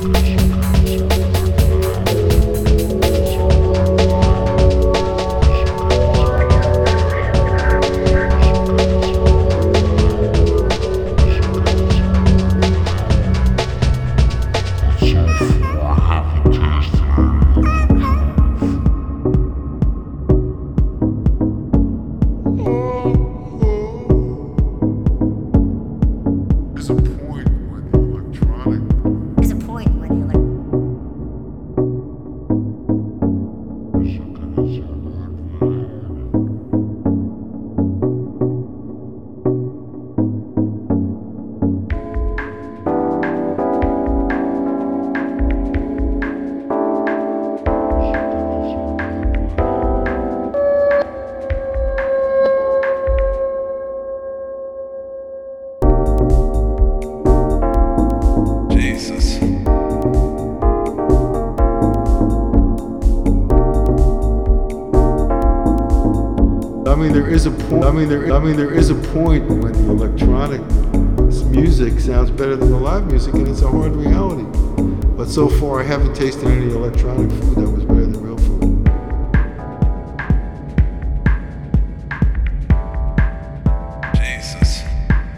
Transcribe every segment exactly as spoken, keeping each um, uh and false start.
I mean, there is a point. I mean, there. I mean, there is a point when the electronic music sounds better than the live music, and it's a hard reality. But so far, I haven't tasted any electronic food that was better than real food. Jesus.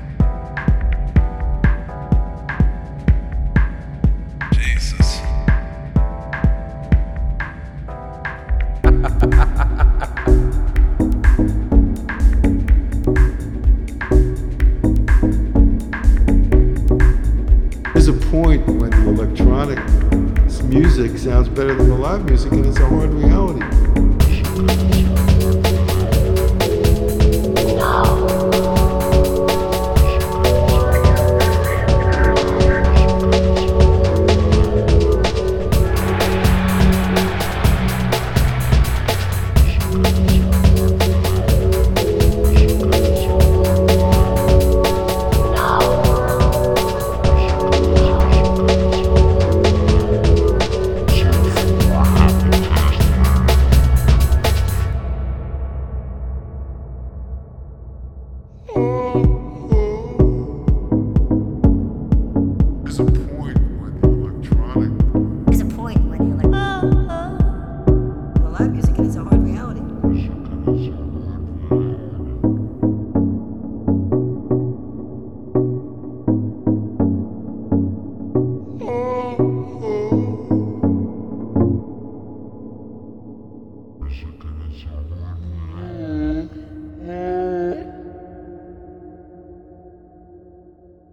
Jesus. There's a point when the electronic music sounds better than the live music, and it's a hard reality. There's a point.